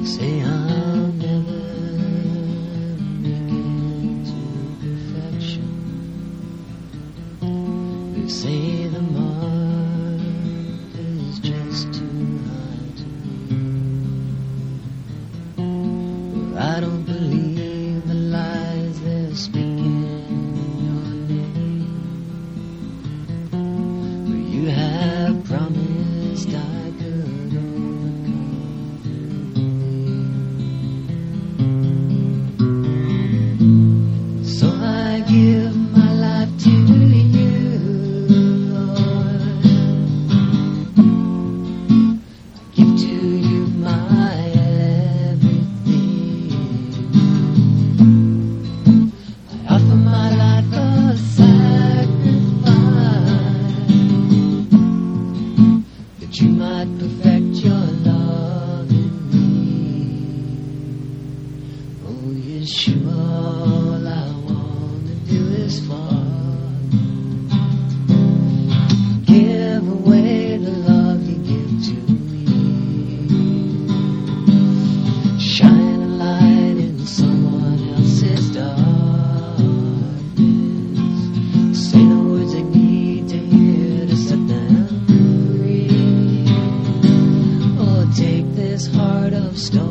Say I'll never make it to perfection. You say the mark is just too high to reach. Well, I don't believe the lies they're speaking your name. But you have promised I could overcome. So I give my life to you, Lord. I give to you my everything. I offer my life a sacrifice, that you might perfect your love in me. Oh, Yeshua, all I want to do is fall. Give away the love you give to me. Shine a light in someone else's darkness. Say the words they need to hear to set them free. Oh, take this heart of stone.